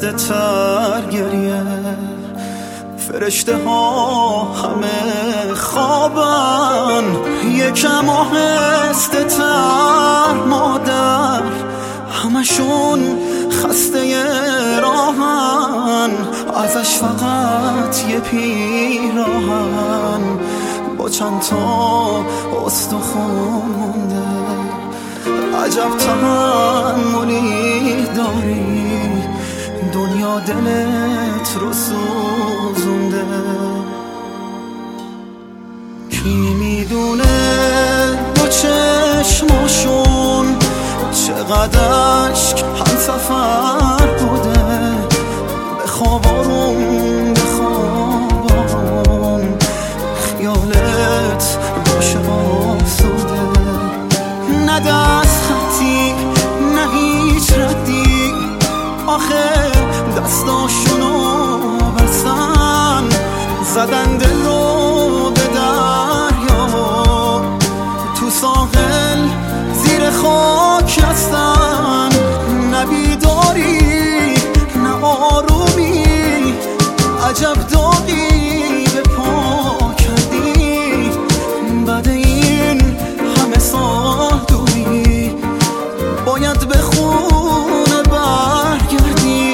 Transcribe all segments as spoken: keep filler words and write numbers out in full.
زنده تر گریه، فرشته ها همه خوابن، یکم آهسته تر مادر، همشون خسته راهن، ازش فقط یه پیراهن با چند تا استخون مونده. عجب تحملی داری، دنیا دلت رو سوزونده. کی میدونه با چشماشون چقدر عشق هم سفر بوده، به خواب آروم به خواب آروم خیالت باشه آسوده. نه دست خطی نه هیچ ردی، آخه دستاشونو بستن، زدن دل رو به دریا، تو ساحل زیر خاک هستن. نه بیداری نه آرومی، عجب داغی به پا کردی، بعد این همه سال دوری باید به خونه برگردی.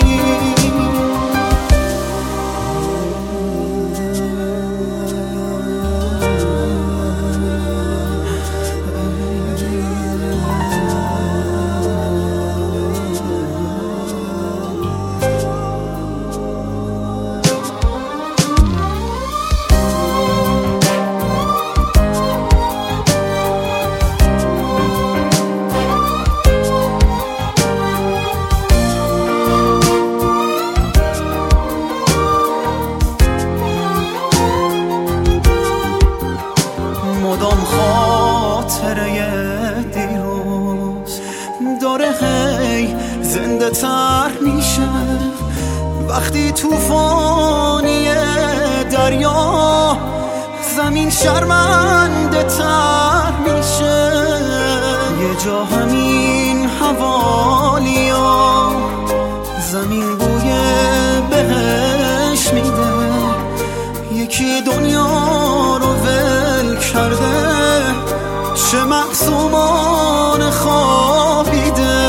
مدام خاطره دیروز داره هی زنده تر میشه، وقتی توفانی دریا زمین شرمنده تر میشه. یه جا همین حوالیا زمین بوی بهش میده، یکی دنیا رو ول کرده، چه معصومان خوابیده.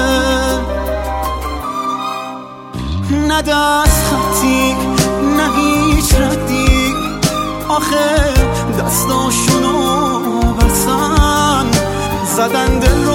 نه دست خطی نه هیچ ردی، آخه دستاشونو بستن، زدن دل رو